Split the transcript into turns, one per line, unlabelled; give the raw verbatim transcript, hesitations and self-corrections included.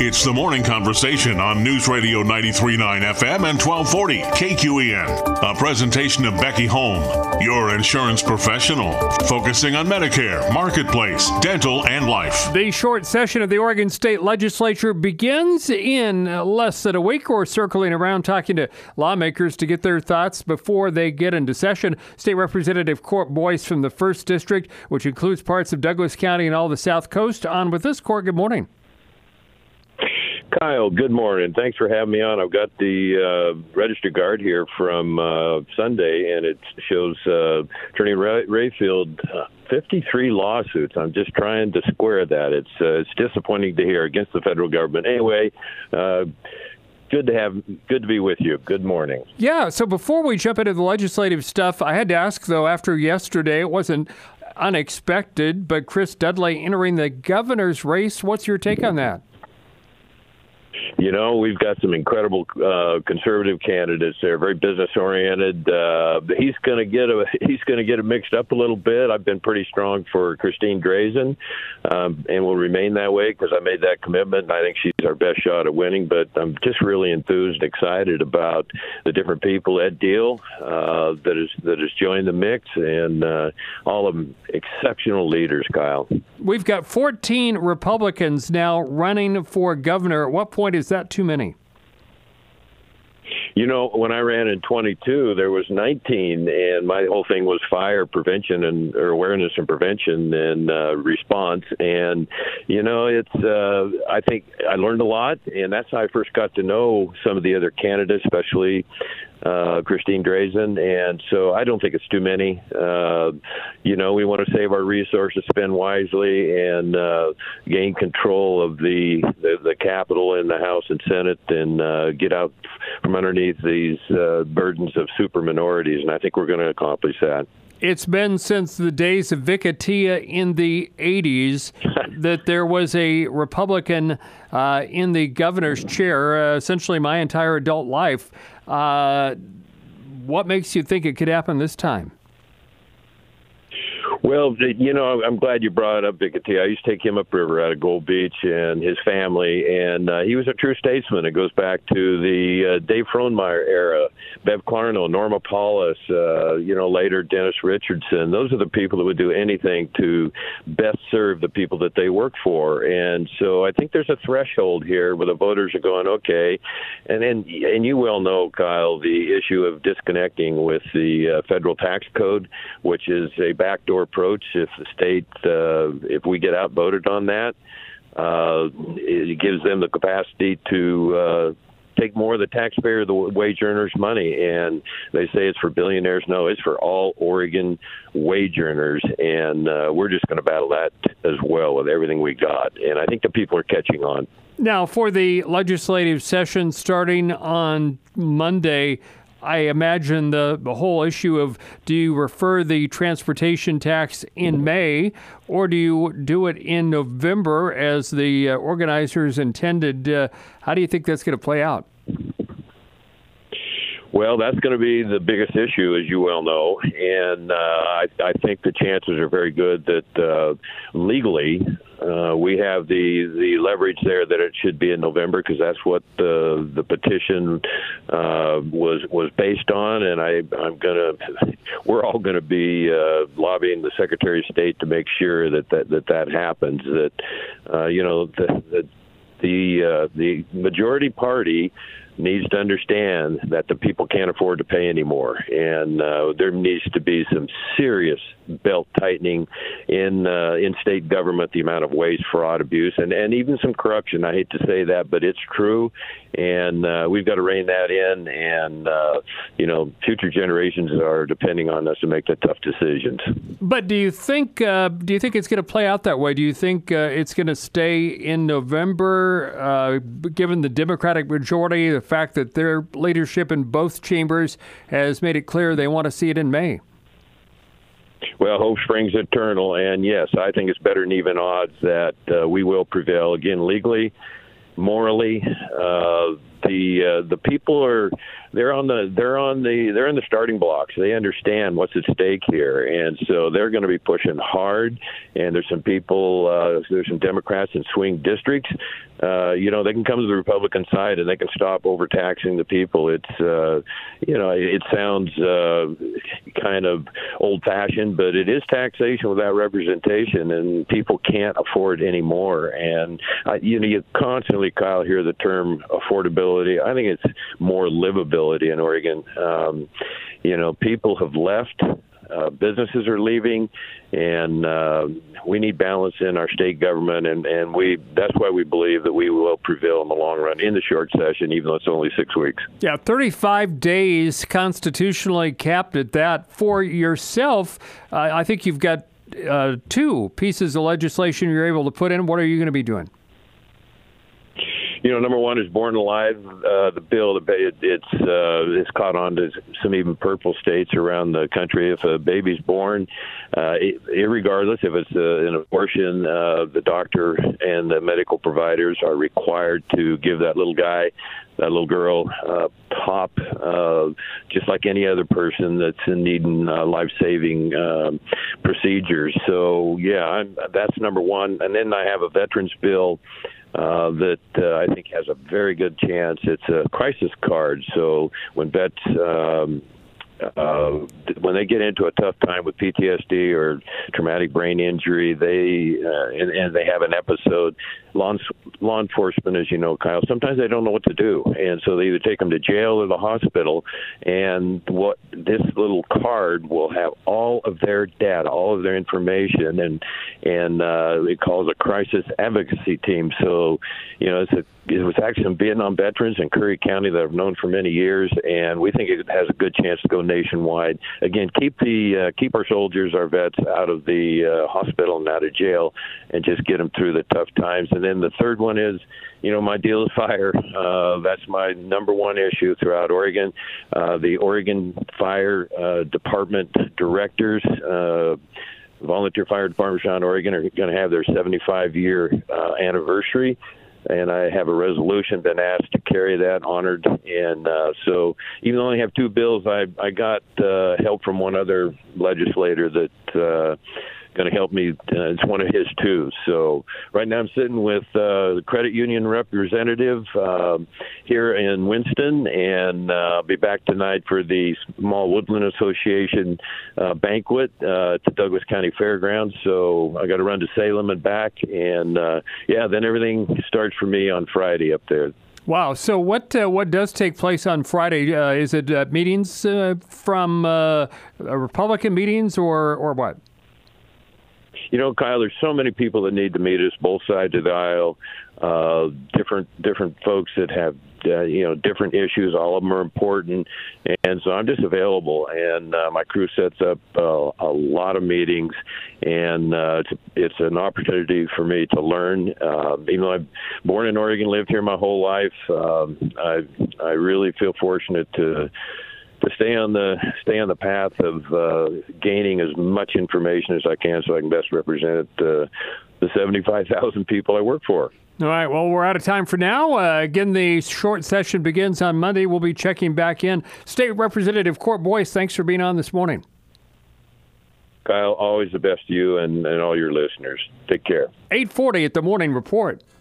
It's the morning conversation on News Radio ninety-three point nine F M and twelve forty K Q E N. A presentation of Becky Home, your insurance professional, focusing on Medicare, Marketplace, dental, and life.
The short session of the Oregon State Legislature begins in less than a week. We're circling around talking to lawmakers to get their thoughts before they get into session. State Representative Court Boyce from the first District, which includes parts of Douglas County and all the South Coast, on with us. Court, good morning.
Kyle, good morning. Thanks for having me on. I've got the uh, Register Guard here from uh, Sunday, and it shows uh, Attorney Ray- Rayfield, uh, fifty-three lawsuits. I'm just trying to square that. It's uh, it's disappointing to hear against the federal government. Anyway, uh, good to have, good to be with you. Good morning.
Yeah. So before we jump into the legislative stuff, I had to ask though. After yesterday, it wasn't unexpected, but Chris Dudley entering the governor's race. What's your take on that?
You know, we've got some incredible uh, conservative candidates there, very business oriented. Uh, he's going to get a he's going to get it mixed up a little bit. I've been pretty strong for Christine Drazen, um, and will remain that way because I made that commitment. And I think she's our best shot at winning. But I'm just really enthused, excited about the different people. Ed Deal uh, that is that has joined the mix, and uh, all of them exceptional leaders. Kyle,
we've got fourteen Republicans now running for governor. At what point is that too many?
You know, when I ran in twenty-two, there was nineteen, and my whole thing was fire prevention and or awareness and prevention and uh, response. And, you know, it's uh, I think I learned a lot, and that's how I first got to know some of the other candidates, especially uh, Christine Drazen. And so I don't think it's too many. Uh, you know, we want to save our resources, spend wisely, and uh, gain control of the, the, the Capitol and the House and Senate, and uh, get out from underneath these uh, burdens of super minorities, and I think we're going to accomplish that.
It's been since the days of Vic Atiyeh in the eighties that there was a Republican uh, in the governor's chair, uh, essentially my entire adult life. Uh, what makes you think it could happen this time?
Well, you know, I'm glad you brought up Vic Atiyeh. I used to take him upriver out of Gold Beach and his family, and uh, he was a true statesman. It goes back to the uh, Dave Frohnmeyer era, Bev Clarno, Norma Paulus, uh, you know, later Dennis Richardson. Those are the people that would do anything to best serve the people that they work for. And so I think there's a threshold here where the voters are going, okay, and then, and you well know, Kyle, the issue of disconnecting with the uh, federal tax code, which is a backdoor approach. If the state, uh, if we get outvoted on that, uh, it gives them the capacity to uh, take more of the taxpayer, the wage earners' money. And they say it's for billionaires. No, it's for all Oregon wage earners. And uh, we're just going to battle that as well with everything we got. And I think the people are catching on.
Now, for the legislative session starting on Monday, I imagine the, the whole issue of, do you refer the transportation tax in May, or do you do it in November as the uh, organizers intended? Uh, how do you think that's going to play out?
Well, that's going to be the biggest issue, as you well know, and uh, I, I think the chances are very good that uh, legally uh, we have the, the leverage there that it should be in November, because that's what the the petition uh, was was based on, and I I'm gonna we're all going to be uh, lobbying the Secretary of State to make sure that that that, that happens. That uh, you know the the the, uh, the majority party needs to understand that the people can't afford to pay anymore, and uh, there needs to be some serious belt tightening in uh, in state government, the amount of waste, fraud, abuse, and, and even some corruption. I hate to say that, but it's true, and uh, we've got to rein that in, and uh, you know, future generations are depending on us to make the tough decisions.
But do you think uh, do you think it's going to play out that way? Do you think uh, it's going to stay in November, uh, given the Democratic majority, the fact that their leadership in both chambers has made it clear they want to see it in May?
Well, hope springs eternal, and yes, I think it's better than even odds that uh, we will prevail again legally, morally. Uh, the uh, the people are they're on the they're on the they're in the starting blocks. They understand what's at stake here, and so they're going to be pushing hard. And there's some people, uh, there's some Democrats in swing districts. Uh, you know, they can come to the Republican side and they can stop overtaxing the people. It's uh, you know, it sounds uh, kind of old-fashioned, but it is taxation without representation, and people can't afford any more. And uh, you know, you constantly, Kyle, hear the term affordability. I think it's more livability in Oregon. Um, you know, people have left. Uh, businesses are leaving, and uh, we need balance in our state government, and, and we that's why we believe that we will prevail in the long run in the short session, even though it's only six weeks.
Yeah, thirty-five days constitutionally capped at that. For yourself, uh, I think you've got uh, two pieces of legislation you're able to put in. What are you going to be doing?
You know, number one is Born Alive. Uh, the bill, it, it's uh, it's caught on to some even purple states around the country. If a baby's born, uh, it, regardless if it's uh, an abortion, uh, the doctor and the medical providers are required to give that little guy, that little girl, uh, pop, uh, just like any other person that's in needing uh, life-saving uh, procedures. So, yeah, I'm, that's number one. And then I have a veterans bill Uh, that uh, I think has a very good chance. It's a crisis card, so when vets, um, uh, when they get into a tough time with P T S D or traumatic brain injury, they uh, and, and they have an episode. Law, law enforcement, as you know, Kyle, sometimes they don't know what to do, and so they either take them to jail or the hospital. And what this little card will have all of their data, all of their information, and and uh, it calls a crisis advocacy team. So, you know, it's a, it was actually some Vietnam veterans in Curry County that I've known for many years, and we think it has a good chance to go nationwide. Again, keep the uh, keep our soldiers, our vets, out of the uh, hospital and out of jail, and just get them through the tough times. And then the third one is, you know, my deal is fire. Uh, that's my number one issue throughout Oregon. Uh, the Oregon Fire uh, Department directors, uh, Volunteer Fire Department around Oregon, are going to have their seventy-five year uh, anniversary. And I have a resolution been asked to carry that, honored. And uh, so even though I only have two bills, I, I got uh, help from one other legislator that uh, going to help me. Uh, it's one of his too. So right now I'm sitting with uh, the credit union representative uh, here in Winston, and uh, I'll be back tonight for the Small Woodland Association uh, banquet uh, to Douglas County Fairgrounds. So I got to run to Salem and back, and uh, yeah, then everything starts for me on Friday up there.
Wow. So what uh, what does take place on Friday? Uh, is it uh, meetings uh, from uh, Republican meetings or or what?
You know, Kyle, there's so many people that need to meet us, both sides of the aisle, uh, different different folks that have, uh, you know, different issues. All of them are important. And so I'm just available. And uh, my crew sets up uh, a lot of meetings. And uh, it's, it's an opportunity for me to learn. Uh, even though I'm born in Oregon, lived here my whole life, um, I, I really feel fortunate to to stay on the stay on the path of uh, gaining as much information as I can so I can best represent uh, the seventy-five thousand people I work for.
All right. Well, we're out of time for now. Uh, again, the short session begins on Monday. We'll be checking back in. State Representative Court Boyce, thanks for being on this morning.
Kyle, always the best to you and, and all your listeners. Take care.
eight forty at the Morning Report.